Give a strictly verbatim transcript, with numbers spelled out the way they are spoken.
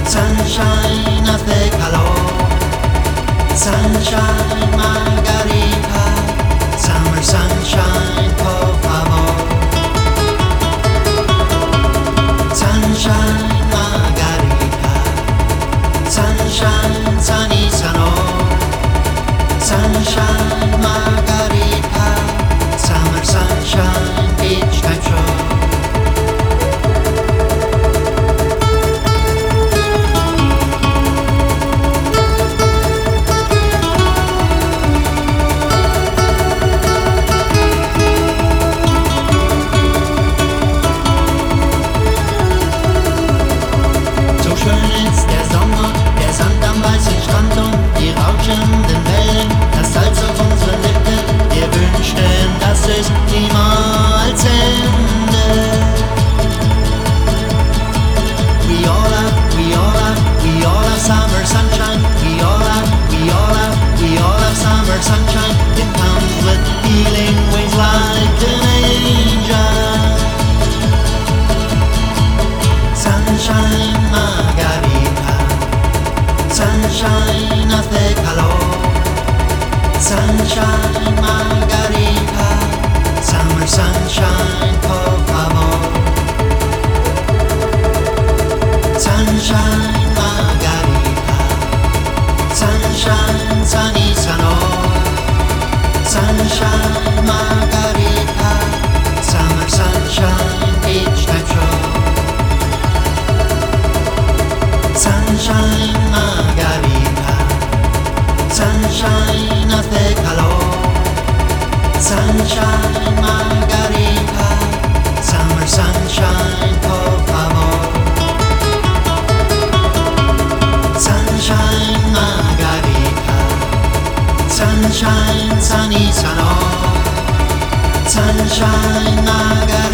Sunshine, hace calor. Sunshine, margarita. Summer sunshine, por favor. Sunshine, margarita. Sunshine, sunny sano. Sunshine, margarita. Summer sunshine, beach type show. Rauschenden Wellen, das Salz auf unsere Lippen, wir wünschten, dass es niemals endet. We all have, we all have, we all have summer sunshine. We all have, we all have, we all have summer sunshine. It comes with healing wings like an angel. Sunshine, margarita. Sunshine, hace calor. Sunshine, margarita. Summer sunshine, por favor. Sunshine, margarita. Sunshine, sunny sano. Sunshine, margarita. Summer sunshine, beach type show. Sunshine, margarita. Sunshine, hace calor. Sunshine, margarita. Summer sunshine, por favor. Sunshine, margarita. Sunshine, sunny sano. Sunshine, margarita.